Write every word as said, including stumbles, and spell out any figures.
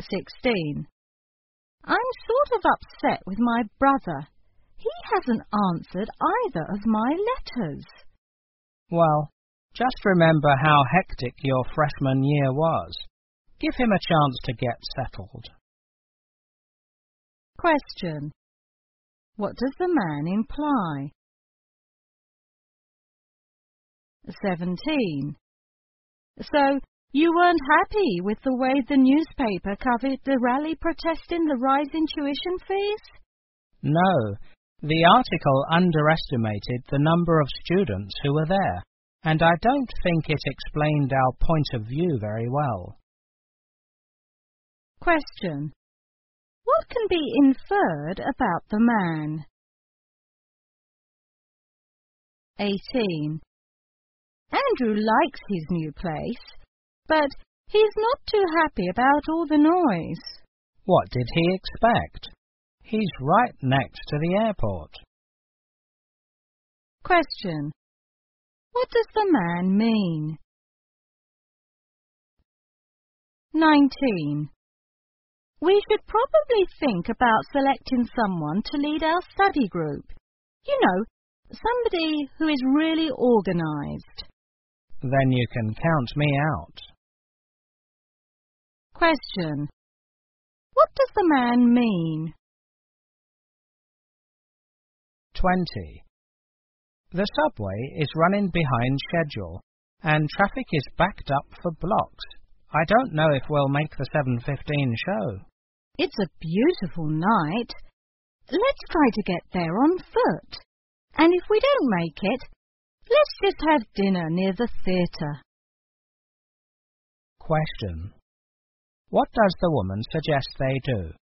sixteen. I'm sort of upset with my brother. He hasn't answered either of my letters. Well, just remember how hectic your freshman year was. Give him a chance to get settled. Question. What does the man imply? seventeen. So, you weren't happy with the way the newspaper covered the rally protesting the rise in tuition fees? No, the article underestimated the number of students who were there, and I don't think it explained our point of view very well. Question. What can be inferred about the man? eighteen. Andrew likes his new place, but he's not too happy about all the noise. What did he expect? He's right next to the airport. Question. What does the man mean? nineteen. We should probably think about selecting someone to lead our study group. You know, somebody who is really organised. Then you can count me out. Question. What does the man mean? twenty. The subway is running behind schedule, and traffic is backed up for blocks. I don't know if we'll make the seven fifteen show. It's a beautiful night. Let's try to get there on foot. And if we don't make it, let's just have dinner near the theatre. Question. What does the woman suggest they do?